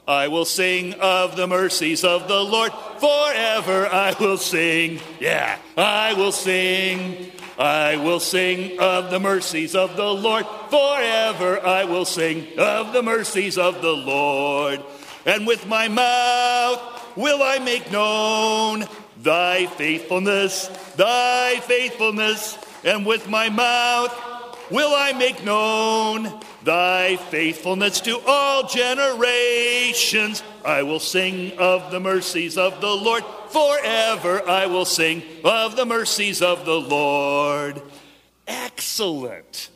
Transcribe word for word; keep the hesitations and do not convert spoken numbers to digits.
I will sing of the mercies of the Lord. Forever I will sing. Yeah, I will sing. I will sing of the mercies of the Lord. Forever I will sing of the mercies of the Lord. And with my mouth will I make known thy faithfulness, thy faithfulness. And with my mouth will I make known thy faithfulness to all generations. I will sing of the mercies of the Lord. Forever I will sing of the mercies of the Lord. Excellent.